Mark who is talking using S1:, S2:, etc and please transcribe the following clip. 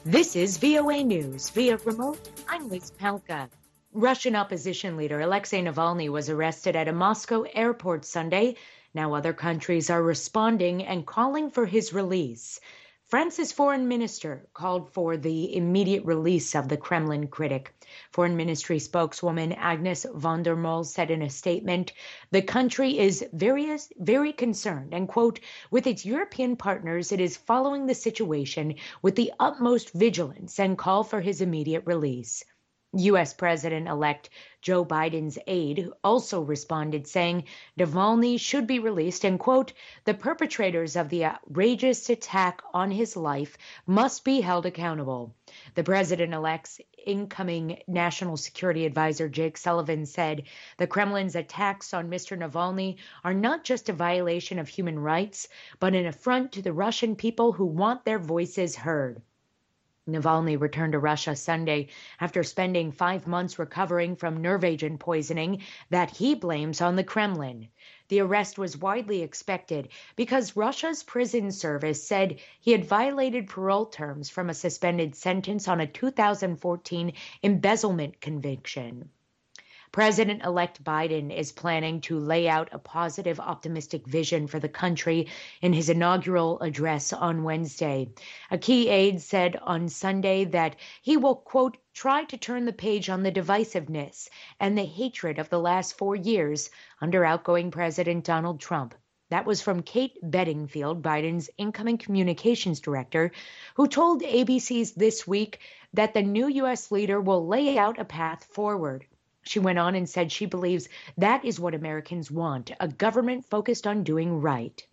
S1: This is VOA News. Via remote, I'm Liz Palka. Russian opposition leader Alexei Navalny was arrested at a Moscow airport Sunday. Now other countries are responding and calling for his release. France's foreign minister called for the immediate release of the Kremlin critic. Foreign Ministry spokeswoman Agnes von der Moll said in a statement, the country is very concerned and, quote, with its European partners, it is following the situation with the utmost vigilance and call for his immediate release. U.S. President-elect Joe Biden's aide also responded, saying Navalny should be released and, quote, the perpetrators of the outrageous attack on his life must be held accountable. The president-elect's incoming National Security Advisor Jake Sullivan said the Kremlin's attacks on Mr. Navalny are not just a violation of human rights, but an affront to the Russian people who want their voices heard. Navalny returned to Russia Sunday after spending 5 months recovering from nerve agent poisoning that he blames on the Kremlin. The arrest was widely expected because Russia's prison service said he had violated parole terms from a suspended sentence on a 2014 embezzlement conviction. President-elect Biden is planning to lay out a positive, optimistic vision for the country in his inaugural address on Wednesday. A key aide said on Sunday that he will, quote, try to turn the page on the divisiveness and the hatred of the last 4 years under outgoing President Donald Trump. That was from Kate Bedingfield, Biden's incoming communications director, who told ABC's This Week that the new U.S. leader will lay out a path forward. She went on and said she believes that is what Americans want, a government focused on doing right.